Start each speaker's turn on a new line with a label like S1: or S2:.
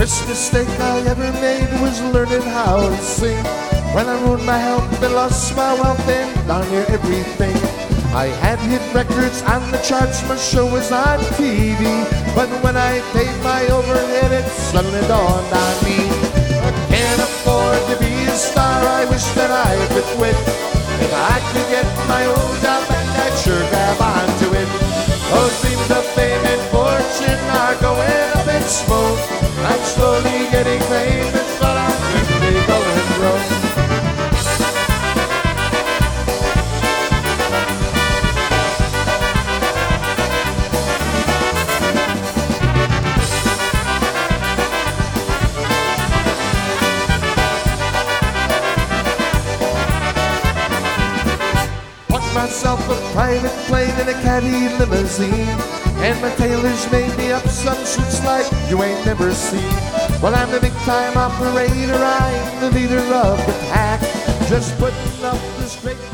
S1: First mistake I ever made was learning how to sing. When I ruined my health and lost my wealth and darn near everything. I had hit records on the charts, my show was on TV. But when I paid my overhead, it suddenly dawned on me. I can't afford to be a star, I wish that I could quit. If I could get my old job back, I'd sure grab onto it. Those dreams of fame and fortune are going up in smoke. I'm slowly getting famous, but I'm quickly going broke. Myself a private plane and a caddy limousine, and my tailors made me up some suits like you ain't never seen. Well, I'm the big time operator, I'm the leader of the pack, just putting up the straight